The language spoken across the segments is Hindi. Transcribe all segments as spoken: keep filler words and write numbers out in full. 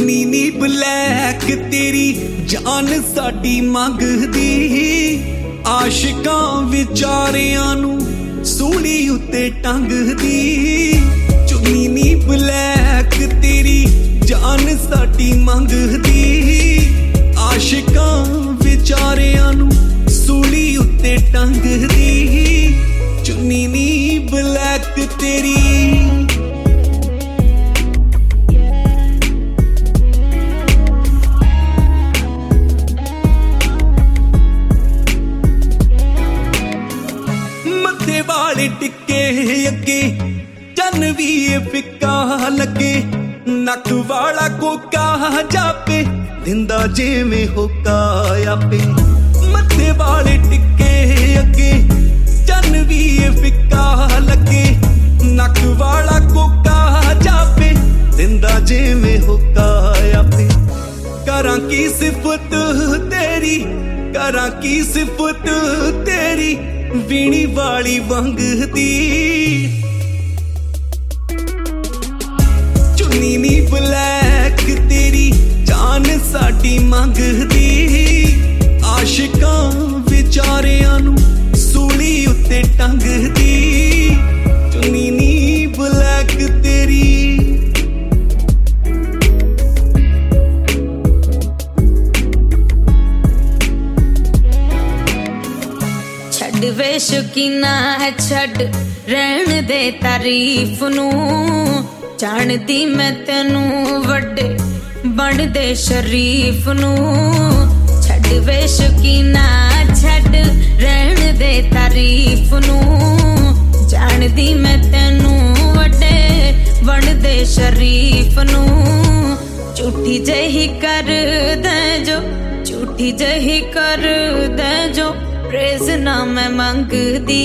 चुन्नी नी ब्लैक तेरी जान साडी मंगदी आशिकां विचारियां नू सूली उत्ते टंगदी चुन्नी नी ब्लैक तेरी जान साडी मंगदी आशिकां विचारियां नू सूली उत्ते टंगदी चुन्नी नी ब्लैक तेरी मत्थे वाले टिक्के अगे चन भी फिक्का लगे नक वाला कोका जापे दिंदा जिवें होका आपे मत्थे वाले टिक्के अगे चन भी फिक्का लगे नक वाला कोका जापे दिंदा जिवें होका आपे करां की सिफत तेरी करां की सिफत तेरी वीणी वाली वंगदी चुन्नी नी ब्लैक तेरी जान साडी मंगदी आशिकां विचारियां नू सूली उत्ते टंगदी चुन्नी नी ब्लैक तेरी वे शौकीना है छड़ रहन दे तारीफ नू जानदी मैं तेनू वड्डे बन दे शरीफ नू छड़ वे शौकीना छड़ रहन दे तारीफ नू जानदी मैं तेनू वड्डे बन दे शरीफ नू झूठी जही कर दे जो झूठी जही कर दे जो प्रेज ना मैं मंगदी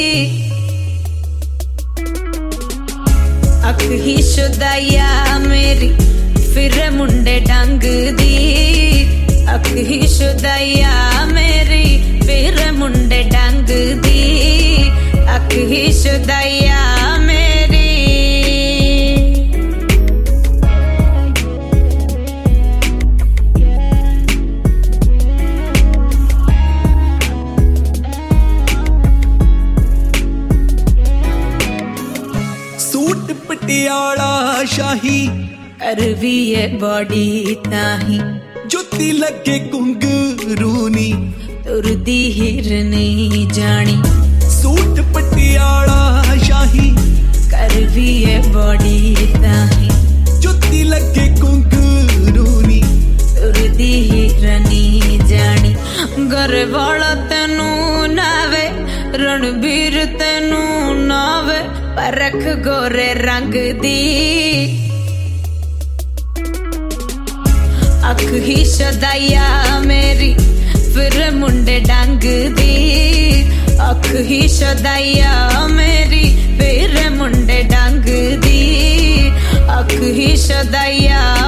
अख ही शुदाया मेरी फिर मुंडे डंग दी अख ही शुदाया मेरी फिर मुंडे डंग दी अख ही शुदाया मेरी पटियाला शाही अरवी है बॉडी ताही जुत्ती लगे घुंघरूनी तुरदी हिरनी जानी सूट पटियाला शाही करवी है बॉडी ताही जुत्ती लगे घुंघरूनी तुरदी हिरनी जानी घर वाला तेनू नावे रणबीर तेनू नावे परख गोरे रंग दी अख ही शदाया मेरी फिर मुंडे डंग दी अख ही शदाया मेरी फिर मुंडे डंग दी अख ही शदाया